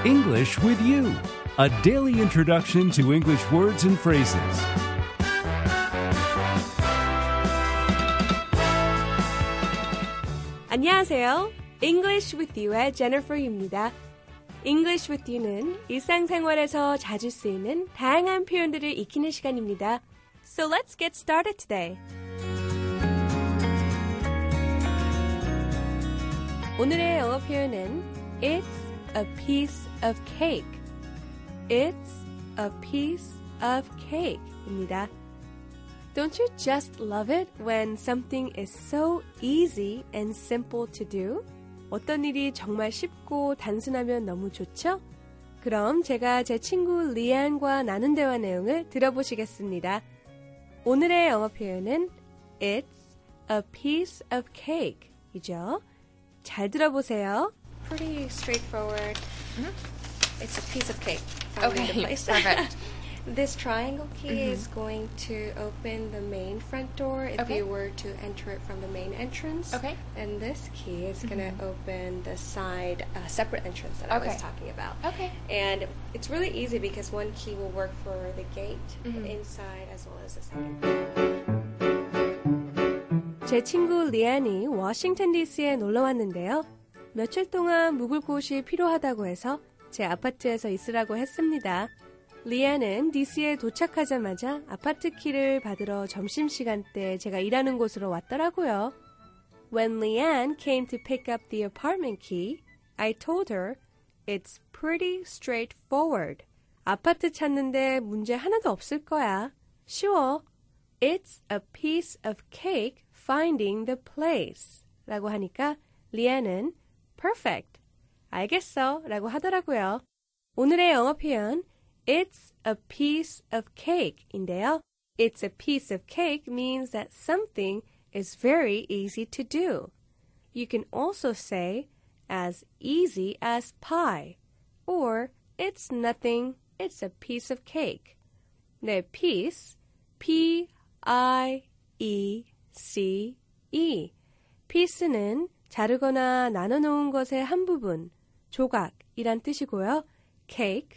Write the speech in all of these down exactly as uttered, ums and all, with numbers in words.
English with You, a daily introduction to English words and phrases. 안녕하세요. English with You의 Jennifer입니다. English with You는 일상생활에서 자주 쓰이는 다양한 표현들을 익히는 시간입니다. So let's get started today. 오늘의 영어 표현은 It's a piece of cake. It's a piece of cake입니다. Don't you just love it when something is so easy and simple to do? 어떤 일이 정말 쉽고 단순하면 너무 좋죠? 그럼 제가 제 친구 리안과 나눈 대화 내용을 들어보시겠습니다. 오늘의 영어 표현은 It's a piece of cake 이죠? 잘 들어보세요. Pretty straightforward. Mm-hmm. It's a piece of cake. Okay, perfect. This triangle key Mm-hmm. is going to open the main front door if Okay. you were to enter it from the main entrance. Okay. And this key is going to Mm-hmm. open the side uh, separate entrance that I Okay. was talking about. Okay. And it's really easy because one key will work for the gate, Mm-hmm. the inside, as well as the second. 제 친구 리안이 워싱턴 디씨에 놀러 왔는데요. 며칠 동안 묵을 곳이 필요하다고 해서 제 아파트에서 있으라고 했습니다. 리안은 디씨에 도착하자마자 아파트 키를 받으러 점심시간 때 제가 일하는 곳으로 왔더라고요. When Leanne came to pick up the apartment key, I told her, It's pretty straightforward. 아파트 찾는데 문제 하나도 없을 거야. 쉬워. It's a piece of cake finding the place. 라고 하니까 리안은 perfect. 알겠어. 라고 하더라고요. 오늘의 영어 표현 It's a piece of cake 인데요. It's a piece of cake means that something is very easy to do. You can also say as easy as pie or it's nothing, it's a piece of cake. 네, piece, P I E C E. piece는 자르거나 나눠놓은 것의 한 부분, 조각이란 뜻이고요. cake,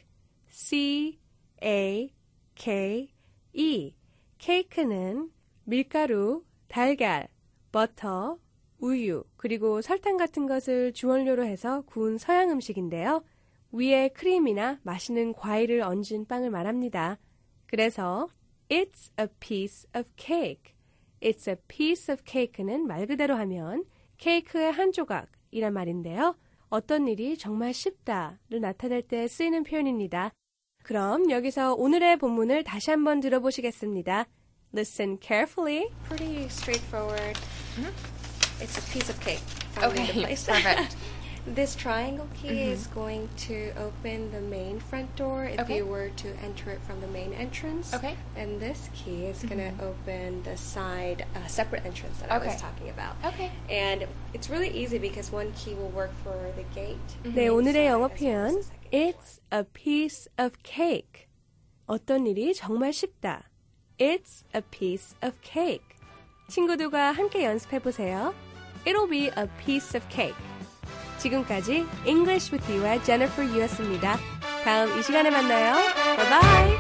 C A K E. 케이크는 밀가루, 달걀, 버터, 우유, 그리고 설탕 같은 것을 주원료로 해서 구운 서양 음식인데요. 위에 크림이나 맛있는 과일을 얹은 빵을 말합니다. 그래서 It's a piece of cake. It's a piece of cake는 말 그대로 하면 케이크의 한 조각이란 말인데요. 어떤 일이 정말 쉽다를 나타낼 때 쓰이는 표현입니다. 그럼 여기서 오늘의 본문을 다시 한번 들어보시겠습니다. Listen carefully. Pretty straightforward. Mm-hmm. It's a piece of cake. Found in the Okay, place. perfect. This triangle key Mm-hmm. is going to open the main front door if Okay. you were to enter it from the main entrance. Okay. And this key is going Mm-hmm. to open the side uh, separate entrance that I was Okay. talking about. Okay. And it's really easy because one key will work for the gate. 네, 오늘의 영어 inside, as well as 표현 the second door. It's a piece of cake. 어떤 일이 정말 쉽다. It's a piece of cake. 친구들과 함께 연습해보세요. It'll be a piece of cake. 지금까지 English with You의 Jennifer Yu였습니다. 다음 이 시간에 만나요. Bye bye!